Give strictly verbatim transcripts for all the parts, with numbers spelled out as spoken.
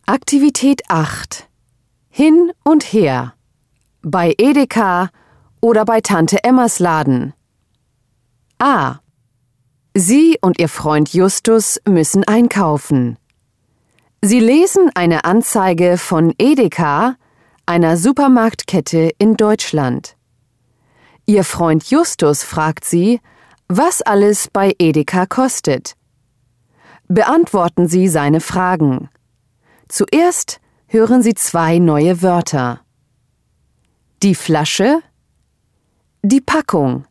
Aktivität acht. Hin und her. Bei Edeka oder bei Tante Emmas Laden. A. Sie und Ihr Freund Justus müssen einkaufen. Sie lesen eine Anzeige von Edeka, einer Supermarktkette in Deutschland. Ihr Freund Justus fragt Sie, was alles bei Edeka kostet. Beantworten Sie seine Fragen. Zuerst hören Sie zwei neue Wörter. Die Flasche, die Packung.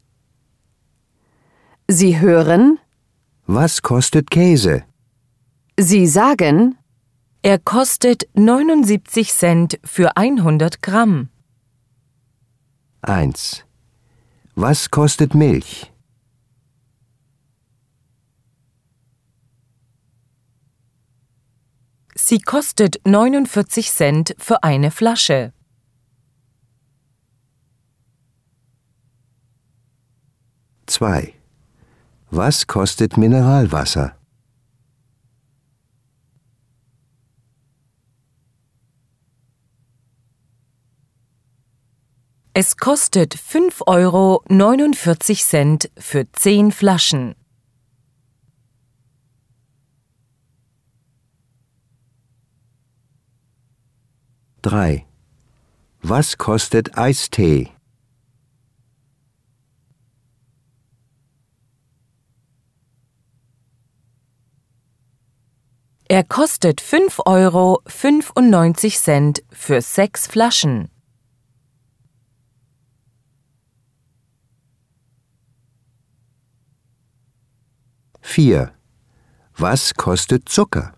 Sie hören: Was kostet Käse? Sie sagen: Er kostet neunundsiebzig Cent für hundert Gramm. eins. Was kostet Milch? Sie kostet neunundvierzig Cent für eine Flasche. zwei. Was kostet Mineralwasser? Es kostet fünf Euro neunundvierzig Cent für zehn Flaschen. drei. Was kostet Eistee? Er kostet fünf Euro fünfundneunzig Cent für sechs Flaschen. vier. Was kostet Zucker?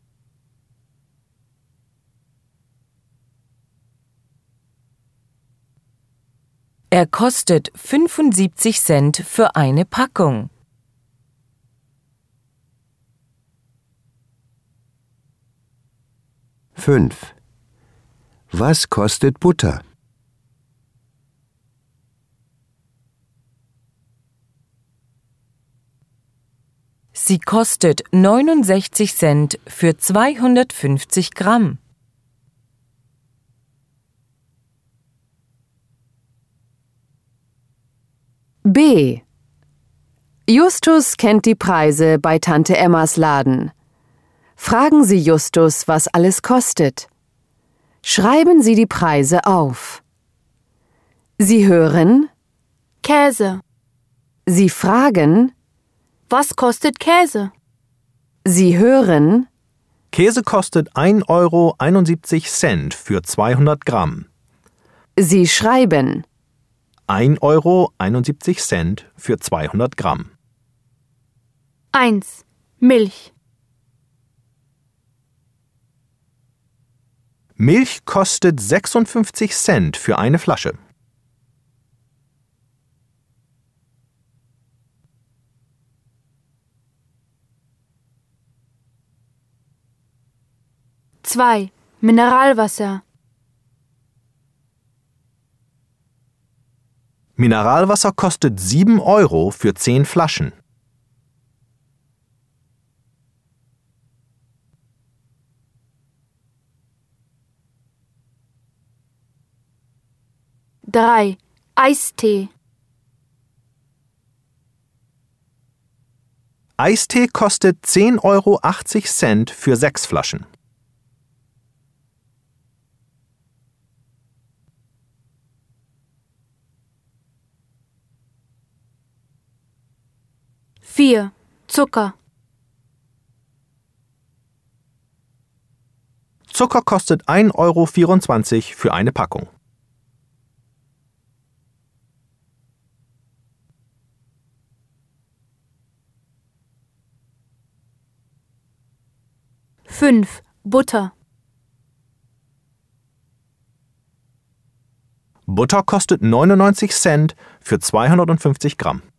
Er kostet fünfundsiebzig Cent für eine Packung. fünf. Was kostet Butter? Sie kostet neunundsechzig Cent für zweihundertfünfzig Gramm. B. Justus kennt die Preise bei Tante Emmas Laden. Fragen Sie Justus, was alles kostet. Schreiben Sie die Preise auf. Sie hören: Käse. Sie fragen: Was kostet Käse? Sie hören: Käse kostet ein Euro einundsiebzig Cent für zweihundert Gramm. Sie schreiben: ein Euro einundsiebzig Cent für zweihundert Gramm. eins. Milch. Milch kostet sechsundfünfzig Cent für eine Flasche. zwei. Mineralwasser. Mineralwasser kostet sieben Euro für zehn Flaschen. drei. Eistee. Eistee kostet zehn Euro achtzig Cent für sechs Flaschen. vier. Zucker. Zucker kostet ein Euro vierundzwanzig für eine Packung. fünf. Butter. Butter kostet neunundneunzig Cent für zweihundertfünfzig Gramm.